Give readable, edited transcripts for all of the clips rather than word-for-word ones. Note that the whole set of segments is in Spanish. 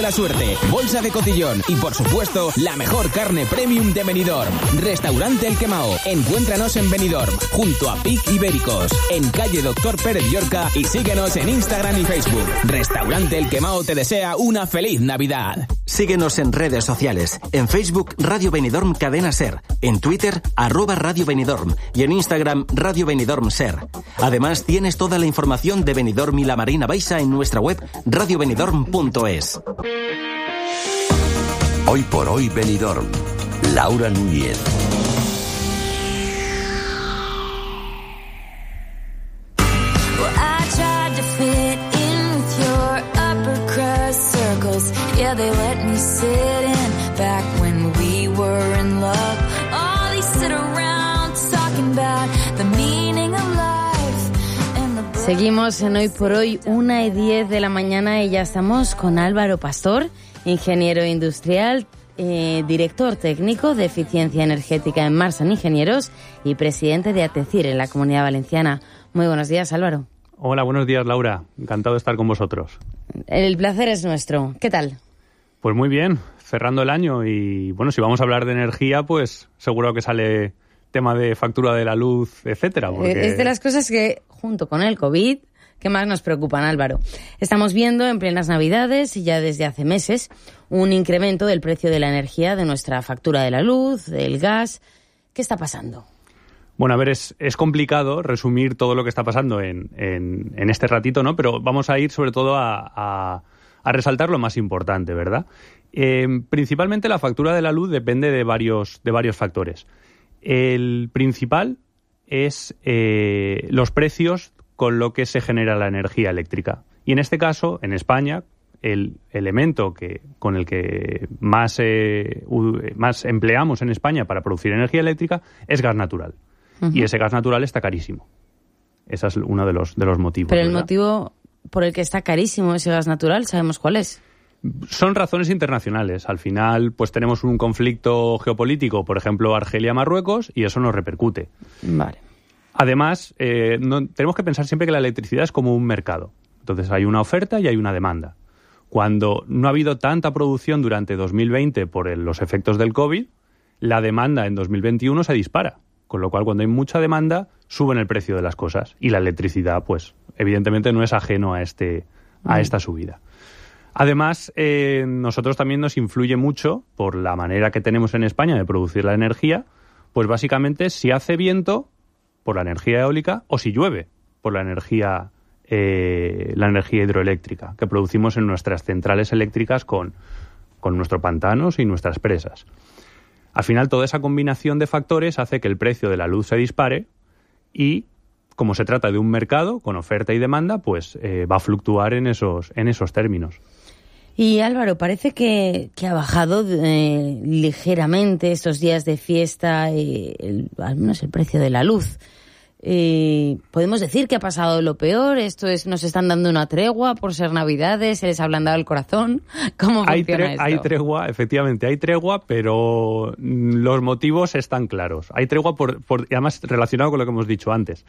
la suerte, bolsa de cotillón y, por supuesto, la mejor carne premium de Benidorm. Restaurante El Quemao. Encuéntranos en Benidorm, junto a Pic Ibéricos, en calle Doctor Pérez Llorca, y síguenos en Instagram y Facebook. Restaurante El Quemao te desea una feliz Navidad. Síguenos en redes sociales. En Facebook, Radio Benidorm Cadena Ser. En Twitter, @Radio Benidorm. Y en Instagram, Radio Benidorm Ser. Además, tienes toda la información de Benidorm y la Marina Baixa en nuestra web radiobenidorm.es. Hoy por hoy Benidorm. Laura Núñez. They let me sit in back when we were in love. All these sit around talking about the meaning of life and the... Seguimos en Hoy por Hoy, 1:10 de la mañana, y ya estamos con Álvaro Pastor, ingeniero industrial, director técnico de eficiencia energética en Marsan Ingenieros y presidente de ATECIR en la Comunidad Valenciana. Muy buenos días, Álvaro. Hola, buenos días, Laura. Encantado de estar con vosotros. El placer es nuestro. ¿Qué tal? Pues muy bien, cerrando el año, y bueno, si vamos a hablar de energía, pues seguro que sale tema de factura de la luz, etcétera. Porque... Es de las cosas que, junto con el COVID, que más nos preocupan, Álvaro. Estamos viendo en plenas Navidades y ya desde hace meses un incremento del precio de la energía, de nuestra factura de la luz, del gas. ¿Qué está pasando? Bueno, a ver, es complicado resumir todo lo que está pasando en este ratito, ¿no? Pero vamos a ir sobre todo a resaltar lo más importante, ¿verdad? Principalmente la factura de la luz depende de varios factores. El principal es los precios con lo que se genera la energía eléctrica. Y en este caso, en España, el elemento con el que más empleamos en España para producir energía eléctrica es gas natural. Uh-huh. Y ese gas natural está carísimo. Ese es uno de los motivos. Pero el ¿verdad? motivo por el que está carísimo ese gas natural, ¿sabemos cuál es? Son razones internacionales. Al final, pues tenemos un conflicto geopolítico, por ejemplo, Argelia-Marruecos, y eso nos repercute. Vale. Además, tenemos que pensar siempre que la electricidad es como un mercado. Entonces hay una oferta y hay una demanda. Cuando no ha habido tanta producción durante 2020 por los efectos del COVID, la demanda en 2021 se dispara. Con lo cual, cuando hay mucha demanda, suben el precio de las cosas. Y la electricidad, pues, evidentemente no es ajeno a esta subida. Además, nosotros también nos influye mucho, por la manera que tenemos en España de producir la energía, pues básicamente si hace viento, por la energía eólica, o si llueve, por la energía hidroeléctrica, que producimos en nuestras centrales eléctricas con nuestros pantanos y nuestras presas. Al final, toda esa combinación de factores hace que el precio de la luz se dispare y, como se trata de un mercado con oferta y demanda, pues va a fluctuar en esos términos. Y Álvaro, parece que ha bajado ligeramente estos días de fiesta, al menos el precio de la luz. ¿Podemos decir que ha pasado lo peor? ¿Nos están dando una tregua por ser Navidades? ¿Se les ha ablandado el corazón? ¿Cómo funciona esto? Hay tregua, efectivamente, hay tregua, pero los motivos están claros. Hay tregua además relacionado con lo que hemos dicho antes.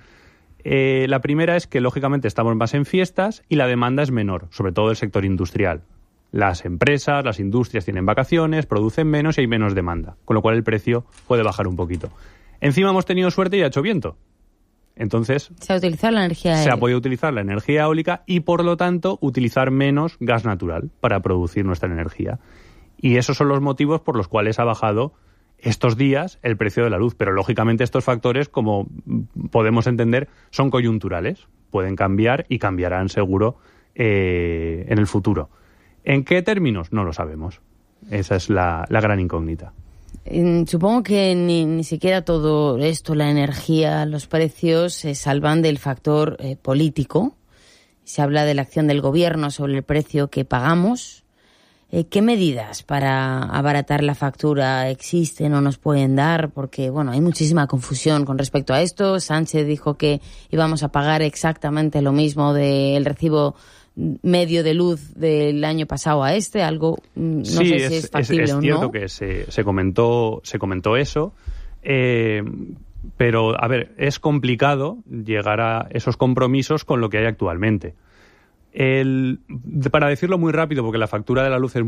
La primera es que, lógicamente, estamos más en fiestas y la demanda es menor, sobre todo el sector industrial. Las empresas, las industrias tienen vacaciones, producen menos y hay menos demanda, con lo cual el precio puede bajar un poquito. Encima hemos tenido suerte y ha hecho viento. Entonces, se ha utilizado la energía eólica. Se ha podido utilizar la energía eólica y, por lo tanto, utilizar menos gas natural para producir nuestra energía. Y esos son los motivos por los cuales ha bajado estos días el precio de la luz. Pero, lógicamente, estos factores, como podemos entender, son coyunturales. Pueden cambiar y cambiarán seguro en el futuro. ¿En qué términos? No lo sabemos. Esa es la gran incógnita. Supongo que ni siquiera todo esto, la energía, los precios, se salvan del factor político. Se habla de la acción del gobierno sobre el precio que pagamos. ¿Qué medidas para abaratar la factura existen o nos pueden dar? Porque, bueno, hay muchísima confusión con respecto a esto. Sánchez dijo que íbamos a pagar exactamente lo mismo del recibo medio de luz del año pasado a algo, no sé si es factible o no. Es cierto que se comentó eso, pero, a ver, es complicado llegar a esos compromisos con lo que hay actualmente. Para decirlo muy rápido, porque la factura de la luz es